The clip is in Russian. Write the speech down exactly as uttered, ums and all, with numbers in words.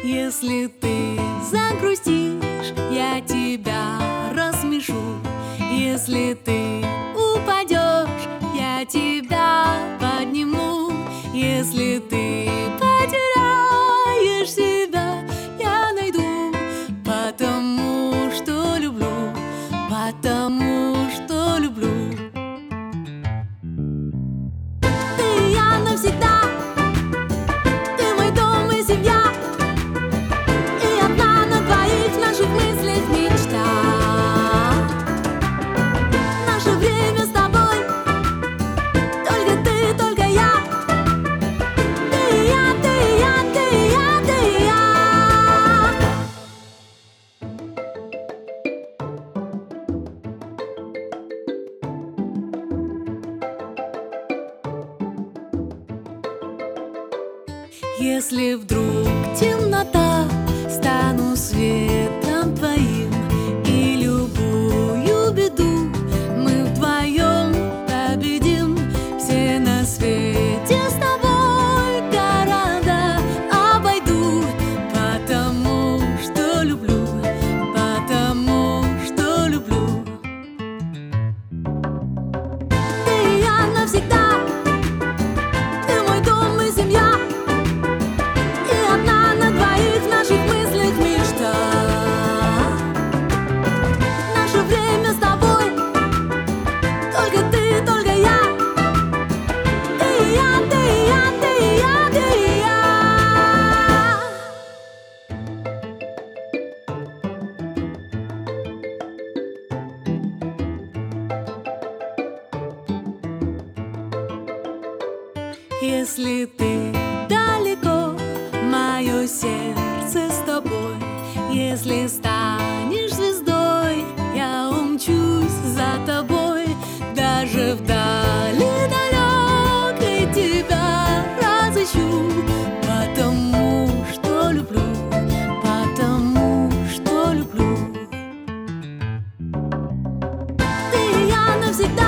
Если ты загрустишь, я тебя рассмешу. Если ты упадешь, я тебя подниму. Если ты потеряешь себя, я найду. Потому что люблю, потому что люблю. Ты и я навсегда. Ты мой дом и семья. И одна на двоих в наших мыслях мечта. Наше время с тобой. Только ты, только я. Ты и я, ты и я, ты и я, ты и я. Если вдруг темнота, стану светом твоим, и любую беду мы вдвоем победим. Все на свете с тобой города обойду. Потому что люблю, потому что люблю. Ты и я навсегда. Ты мой дом и семья. И одна на двоих в наших мыслях мечта. Наше время с тобой. Только ты, только я. Ты и я, ты и я, ты и я, ты и я. Если ты далеко, мое сердце с тобой. Если станешь звездой, я умчусь за тобой. Даже вдали далекой тебя разыщу. Потому что люблю, потому что люблю. Ты и я навсегда.